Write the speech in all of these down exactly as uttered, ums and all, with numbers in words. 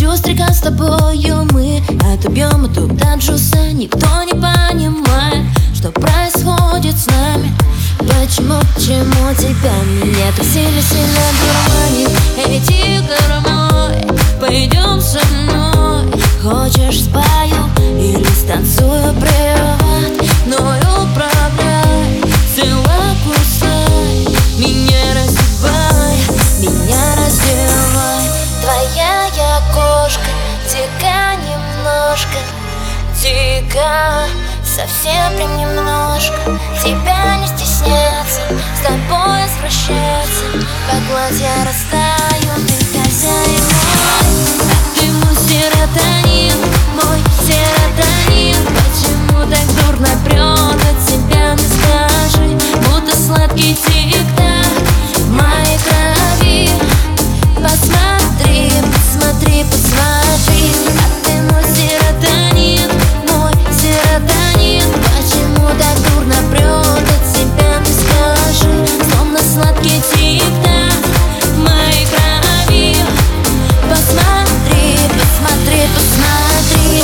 Пестрика с тобою мы отобьем и туда джуса. Никто не понимает, что происходит с нами. Почему, почему тебя меня так сильно-сильно дурманит? Эй, тигр мой, пойдем со мной. Хочешь, спою или станцую приват, но управляй, сила кусай, меня раздевай, меня раздевай. Твоя я кошка, дика немножко, дика, совсем прям немножко. Тебя не стесняться, с тобой извращаться, как платья растаю, ты хозяин мой. Ты мой серотонин, мой серотонин. Почему так дурно прет от тебя, мне скажи? Будто сладкий тик-так в моей крови. Посмотри, посмотри, посмотри. А ты мой серотонин, мой серотонин. Почему так дурно прет от тебя, мне скажи? Словно сладкий тик-так в моей крови. Посмотри, посмотри, посмотри.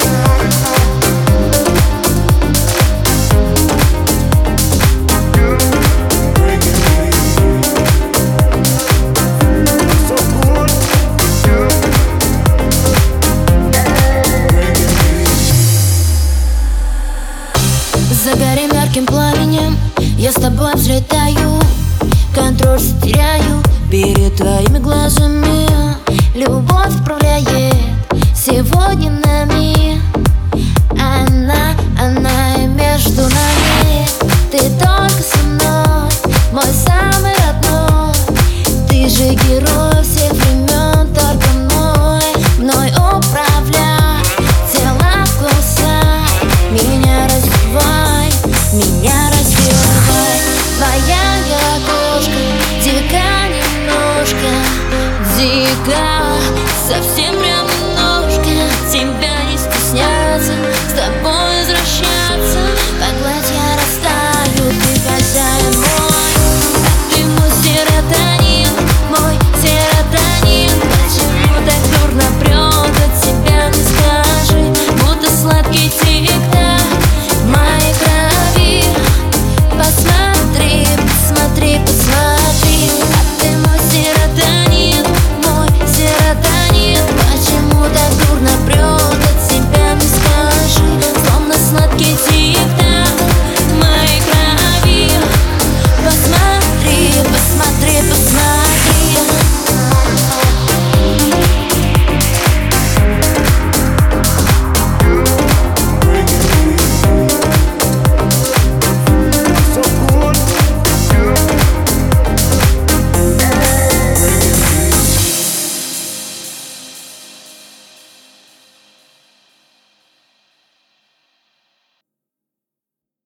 Загорим ярким пламенем, я с тобой взлетаю, контроль теряю перед твоими глазами. Любовь управляет сегодня нами. Она, она и между нами. Ты только со мной, мой самый родной. Ты же герой всех времен, только мной. Мной управляй, тело кусай, меня раздевай, меня раздевай. Твоя я кошка, дика немножко, дика, совсем